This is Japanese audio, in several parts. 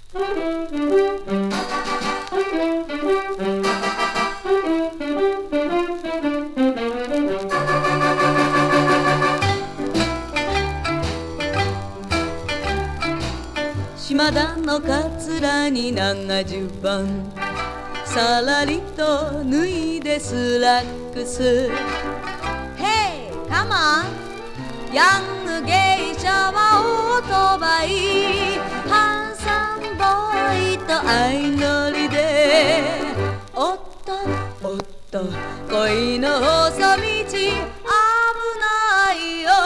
島田のかつらに長襦袢、さらりと脱いでスラックス。 Hey, come on! ヤングゲイシャはオートバイ、ハンサムボーイと相乗りで、おっとおっと恋の細道危ないよ。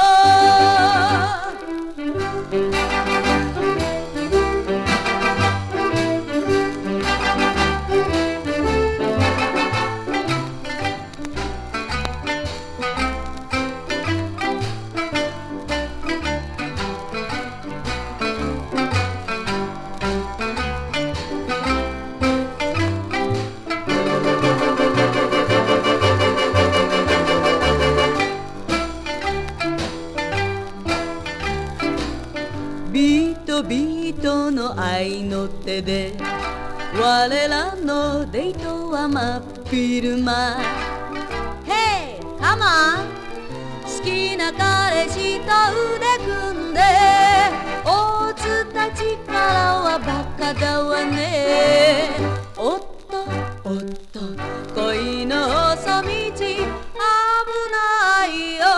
ビートビートの愛の手で我らのデートは真っ昼間。 Hey, come on! 好きな彼氏と腕組んで、大津たちからはバカだわね。おっとおっと恋の細道危ないよ。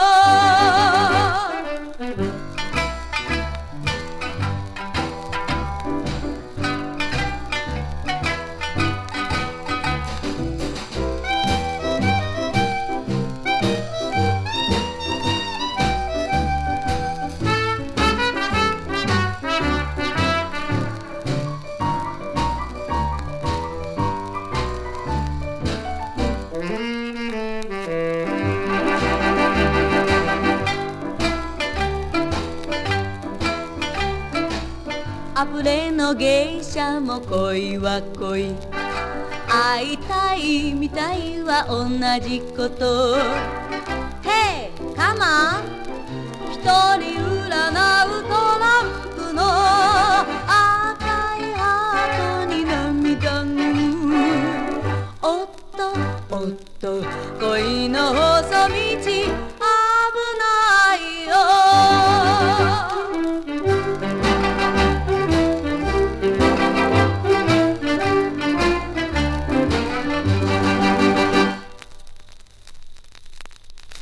あふれの芸者も恋は恋、会いたい見たいは同じこと。 Hey, come on! 一人